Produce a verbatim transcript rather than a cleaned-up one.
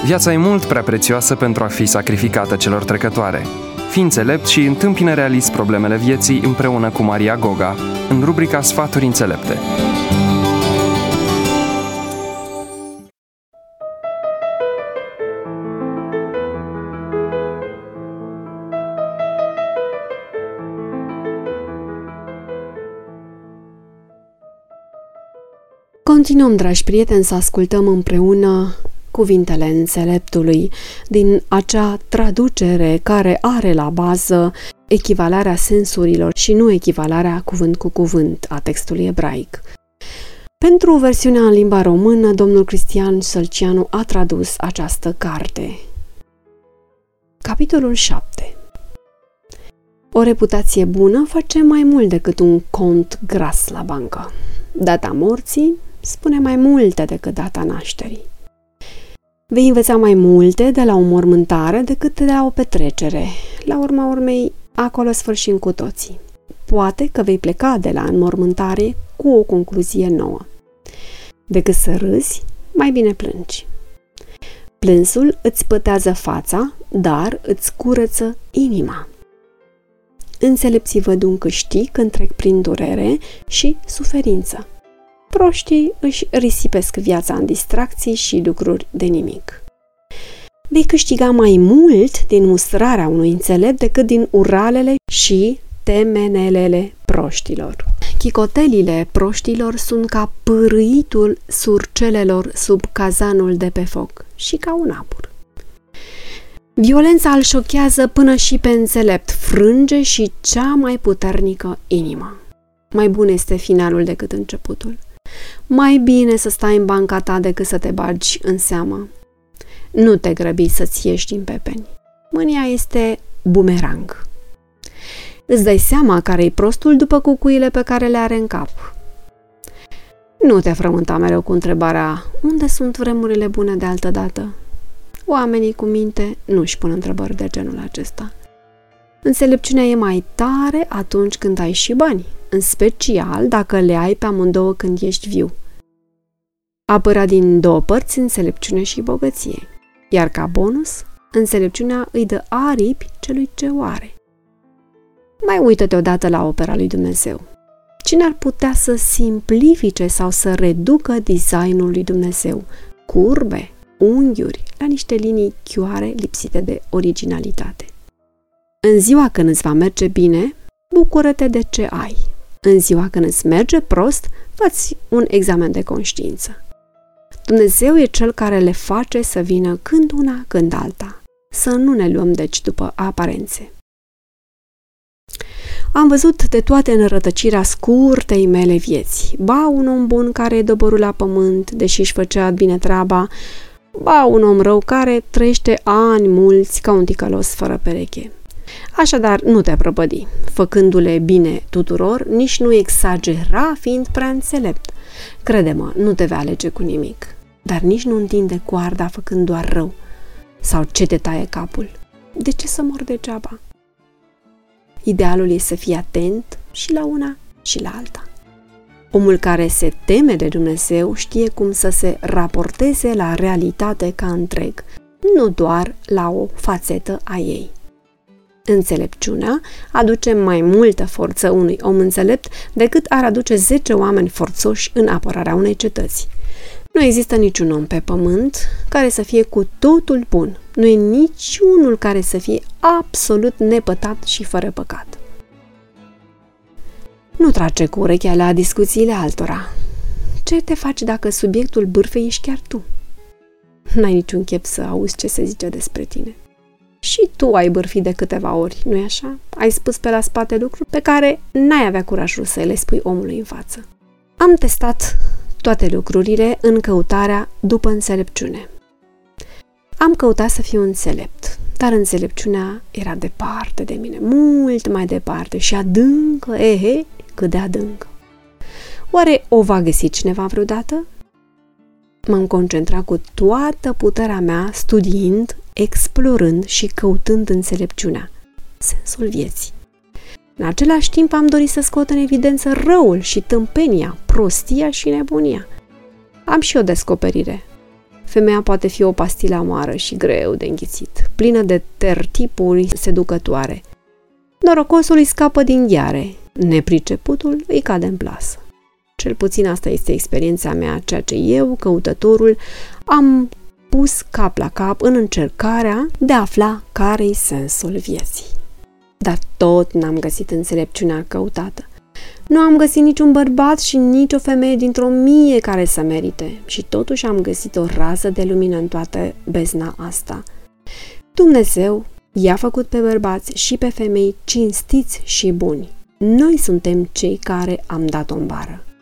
Viața e mult prea prețioasă pentru a fi sacrificată celor trecătoare. Fii înțelept și întâmpină realist problemele vieții împreună cu Maria Goga, în rubrica Sfaturi înțelepte. Continuăm, dragi prieteni, să ascultăm împreună cuvintele înțeleptului din acea traducere care are la bază echivalarea sensurilor și nu echivalarea cuvânt cu cuvânt a textului ebraic. Pentru versiunea în limba română, domnul Cristian Sălceanu a tradus această carte. Capitolul șapte. O reputație bună face mai mult decât un cont gras la bancă. Data morții spune mai multe decât data nașterii. Vei învăța mai multe de la o mormântare decât de la o petrecere. La urma urmei, acolo sfârșim cu toții. Poate că vei pleca de la înmormântare cu o concluzie nouă. Decât să râzi, mai bine plângi. Plânsul îți pătează fața, dar îți curăță inima. Înțelepții văd un câștig când trec prin durere și suferință. Proștii își risipesc viața în distracții și lucruri de nimic. Vei câștiga mai mult din mustrarea unui înțelept decât din uralele și temenelele proștilor. Chicotelile proștilor sunt ca pârâitul surcelelor sub cazanul de pe foc și ca un apur. Violența îl șochează până și pe înțelept, frânge și cea mai puternică inimă. Mai bun este finalul decât începutul. Mai bine să stai în banca ta decât să te bagi în seamă. Nu te grăbi să-ți ieși din pepeni. Mânia este bumerang. Îți dai seama care-i prostul după cucuile pe care le are în cap. Nu te frământa mereu cu întrebarea: unde sunt vremurile bune de altădată? Oamenii cu minte nu își pun întrebări de genul acesta. Înțelepciunea e mai tare atunci când ai și bani, în special dacă le ai pe amândouă când ești viu. Apăra din două părți înțelepciune și bogăție, iar ca bonus, înțelepciunea îi dă aripi celui ce o are. Mai uită-te odată la opera lui Dumnezeu. Cine ar putea să simplifice sau să reducă designul lui Dumnezeu? Curbe, unghiuri, la niște linii chioare lipsite de originalitate. În ziua când îți va merge bine, bucură-te de ce ai. În ziua când îți merge prost, fă-ți un examen de conștiință. Dumnezeu e Cel care le face să vină când una, când alta. Să nu ne luăm deci după aparențe. Am văzut de toate în rătăcirea scurtei mele vieți. Ba un om bun care e doborul la pământ, deși își făcea bine treaba, ba un om rău care trăiește ani mulți ca un ticălos fără pereche. Așadar, nu te prăpădi, făcându-le bine tuturor, nici nu exagera fiind prea înțelept. Crede-mă, nu te vei alege cu nimic, dar nici nu întinde coarda făcând doar rău. Sau ce te taie capul? De ce să mor degeaba? Idealul e să fii atent și la una și la alta. Omul care se teme de Dumnezeu știe cum să se raporteze la realitate ca întreg, nu doar la o fațetă a ei. Înțelepciunea aduce mai multă forță unui om înțelept decât ar aduce zece oameni forțoși în apărarea unei cetăți. Nu există niciun om pe pământ care să fie cu totul bun. Nu e niciunul care să fie absolut nepătat și fără păcat. Nu trage cu urechea la discuțiile altora. Ce te faci dacă subiectul bârfei ești chiar tu? N-ai niciun chef să auzi ce se zice despre tine. Și tu ai bârfit de câteva ori, nu-i așa? Ai spus pe la spate lucruri pe care n-ai avea curajul să le spui omului în față. Am testat toate lucrurile în căutarea după înțelepciune. Am căutat să fiu înțelept, dar înțelepciunea era departe de mine, mult mai departe și adâncă, ehe, cât de adâncă. Oare o va găsi cineva vreodată? M-am concentrat cu toată puterea mea studiind, explorând și căutând înțelepciunea, sensul vieții. În același timp am dorit să scot în evidență răul și tâmpenia, prostia și nebunia. Am și o descoperire. Femeia poate fi o pastilă amară și greu de înghițit, plină de tertipuri seducătoare. Norocosul îi scapă din gheare, nepriceputul îi cade în plasă. Cel puțin asta este experiența mea, ceea ce eu, căutătorul, am pus cap la cap în încercarea de a afla care-i sensul vieții. Dar tot n-am găsit înțelepciunea căutată. Nu am găsit niciun bărbat și nici o femeie dintr-o mie care să merite și totuși am găsit o rază de lumină în toată bezna asta. Dumnezeu i-a făcut pe bărbați și pe femei cinstiți și buni. Noi suntem cei care am dat-o în bară.